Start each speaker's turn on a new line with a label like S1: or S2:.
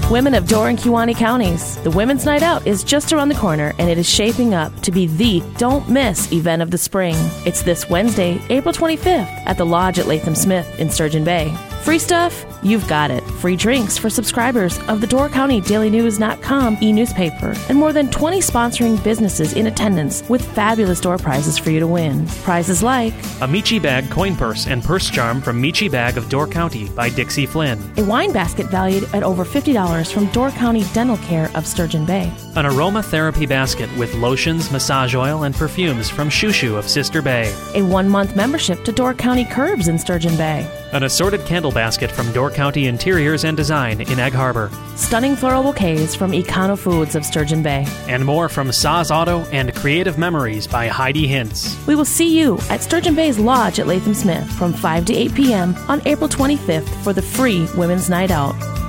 S1: Women of Door and Kewaunee counties, the Women's Night Out is just around the corner, and it is shaping up to be the don't-miss event of the spring. It's this Wednesday, April 25th, at the Lodge at Latham Smith in Sturgeon Bay. Free stuff? You've got it. Free drinks for subscribers of the Door County DailyNews.com e-newspaper, and more than 20 sponsoring businesses in attendance with fabulous door prizes for you to win. Prizes like
S2: a Michi Bag coin purse and purse charm from Michi Bag of Door County by Dixie Flynn.
S1: A wine basket valued at over $50 from Door County Dental Care of Sturgeon Bay.
S2: An aromatherapy basket with lotions, massage oil, and perfumes from Shushu of Sister Bay.
S1: A 1-month membership to Door County Curbs in Sturgeon Bay.
S2: An assorted candle basket from Door County Interiors and Design in Egg Harbor.
S1: Stunning floral bouquets from Econo Foods of Sturgeon Bay.
S2: And more from Saz Auto and Creative Memories by Heidi Hintz.
S1: We will see you at Sturgeon Bay's Lodge at Latham Smith from 5 to 8 p.m. on April 25th for the free Women's Night Out.